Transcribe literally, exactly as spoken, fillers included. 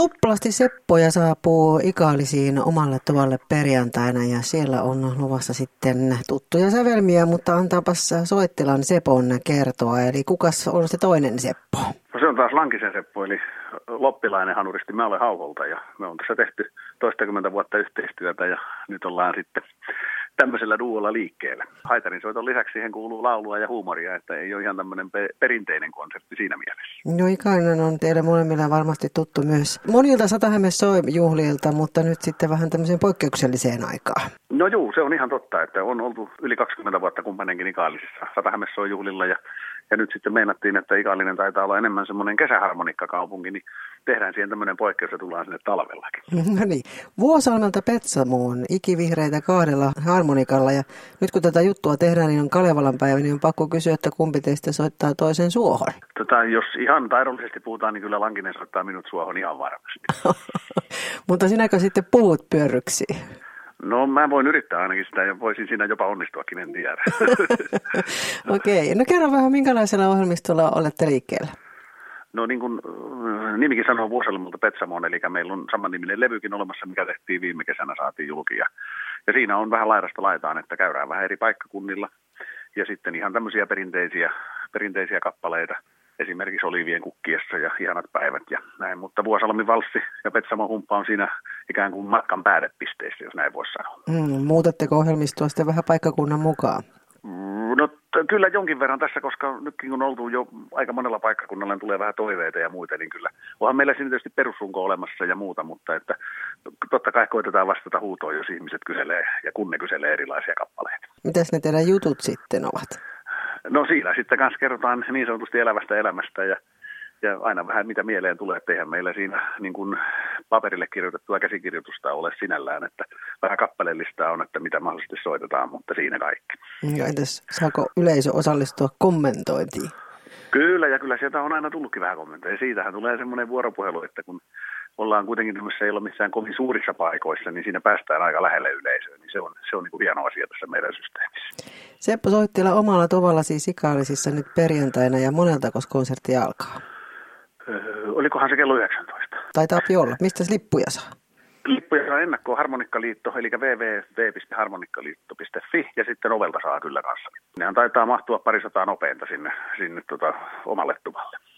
Tuplasti Seppoja saapuu Ikaalisiin omalle tuvalle perjantaina ja siellä on luvassa sitten tuttuja sävelmiä, mutta antaapas soittelan Sepon kertoa. Eli kukas on se toinen Seppo? No se on taas Lankisen Seppo, eli loppilainen hanuristi. Mä olen Hauholta ja me on tässä tehty toistakymmentä vuotta yhteistyötä ja nyt ollaan sitten tämmöisellä duolla liikkeellä. Haitarin soiton lisäksi siihen kuuluu laulua ja huumoria, että ei ole ihan tämmöinen pe- perinteinen konsepti siinä mielessä. No Ikainen on teille molemmilla varmasti tuttu myös monilta Satahammer Soi-juhlilta, mutta nyt sitten vähän tämmöiseen poikkeukselliseen aikaan. No juu, se on ihan totta, että on oltu yli kaksikymmentä vuotta kumpainenkin Ikaalisissa Satahammer Soi-juhlilla ja, ja nyt sitten meinattiin, että Ikaalinen taitaa olla enemmän semmoinen kesäharmonikkakaupunki, niin tehdään siihen tämmöinen poikkeus ja tullaan sinne talvellakin. No niin, Vuosalmelta Petsamoon ikivihreitä kahdella harmonikalla ja nyt kun tätä juttua tehdään, niin on Kalevalan päivä, niin on pakko kysyä, että kumpi teistä soittaa toisen suohon? Tota, jos ihan taidollisesti puhutaan, niin kyllä Lankinen soittaa minut suohon ihan varmasti. Mutta sinäkö sitten puhut pyörryksiin? No mä voin yrittää ainakin sitä ja voisin siinä jopa onnistuakin, en tiedä. Okei, okay. No kerro vähän, minkälaisella ohjelmistolla olette liikkeellä? No niin kuin nimikin sanoo Vuosalmelta Petsamoon, eli meillä on samanniminen levykin olemassa, mikä tehtiin viime kesänä, saatiin julki. Ja, ja siinä on vähän laidasta laitaan, että käydään vähän eri paikkakunnilla. Ja sitten ihan tämmöisiä perinteisiä, perinteisiä kappaleita, esimerkiksi Olivien kukkiessa ja Ihanat päivät ja näin. Mutta Vuosalmin valssi ja Petsamon humppa on siinä ikään kuin matkan päädepisteissä, jos näin voisi sanoa. Mm, muutatteko ohjelmistoa sitten vähän paikkakunnan mukaan? No t- kyllä jonkin verran tässä, koska nytkin kun on oltu jo aika monella paikkakunnalla, niin tulee vähän toiveita ja muita, niin kyllä onhan meillä siinä tietysti perusrunko olemassa ja muuta, mutta että totta kai koitetaan vastata huutoon, jos ihmiset kyselee ja kun ne kyselee erilaisia kappaleita. Mitäs ne teidän jutut sitten ovat? No siinä sitten kanssa kerrotaan niin sanotusti elävästä elämästä ja, ja aina vähän mitä mieleen tulee, että eihän meillä siinä niin kuin paperille kirjoitettua käsikirjoitusta ole sinällään, että vähän kappaleellista on, että mitä mahdollisesti soitetaan, mutta siinä kaikki. Ja entäs saako yleisö osallistua kommentointiin? Kyllä, ja kyllä sieltä on aina tullutkin vähän kommentteja. Siitähän tulee semmoinen vuoropuhelu, että kun ollaan kuitenkin tämmöisessä, ei ole missään kovin suurissa paikoissa, niin siinä päästään aika lähelle yleisöön. Niin se on, se on niin kuin hieno asia tässä meidän systeemissä. Seppo Soittila omalla tavalla siis Ikaalisissa nyt perjantaina, ja monelta koska konsertti alkaa? Öö, olikohan se kello yhdeksäntoista? Taitaa olla. Mistä lippuja saa? Lippuja saa ennakkoon Harmonikkaliitto, eli double-u double-u double-u piste harmonikkaliitto piste fi, ja sitten ovelta saa kyllä kanssa. Nehän taitaa mahtua parisataa nopeinta sinne, sinne tota, omalle tuvalle.